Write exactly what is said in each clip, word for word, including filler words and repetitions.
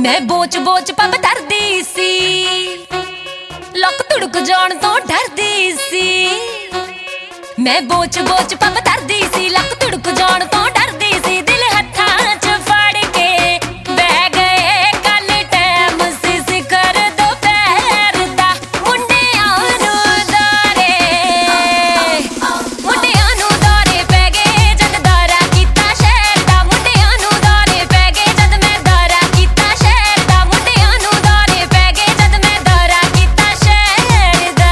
मैं बोच बोच पब धरदी सी, लक तुड़क जान तो डरदी सी। मैं बोच बोच पब धरदी सी, लक तुड़क जान तो डरदी सी। दिल हत्थां च फड़ के बह गए कल टैम सी सिखर दोपहर दा। मुंडियां नूं दौरे मुंडियां नूं दौरे पै गए जद दौरा कीता शहर दा। मुंडियां नूं दौरे पै गए जद मैं दौरा कीता शहर दा। मुंडियां नूं दौरे पै गए जद मैं दौरा कीता शहर दा।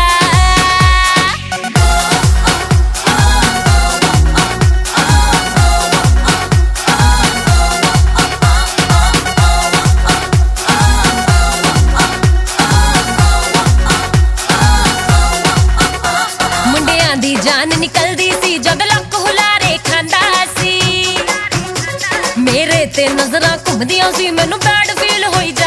मुंडियां दी जान निकलदी सी जद लक हुलारे खांदा सी। मेरे ते नजरां घुमदियां सी, मैनू बैड फील होई जा